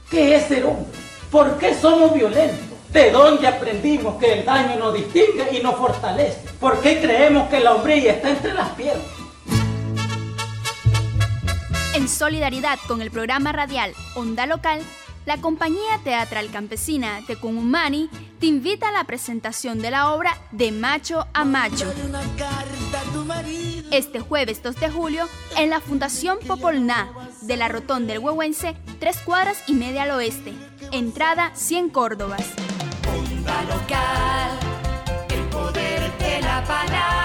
¿Qué es ser hombre? ¿Por qué somos violentos? ¿De dónde aprendimos que el daño nos distingue y nos fortalece? ¿Por qué creemos que la hombría está entre las piernas? En solidaridad con el programa radial Onda Local, la compañía teatral campesina Tecumumani te invita a la presentación de la obra De Macho a Macho. Este jueves 2 de julio en la Fundación Popolná de la Rotonda del Huehuense, 3 cuadras y media al oeste. Entrada 100 córdobas. Onda Local, el poder de la palabra.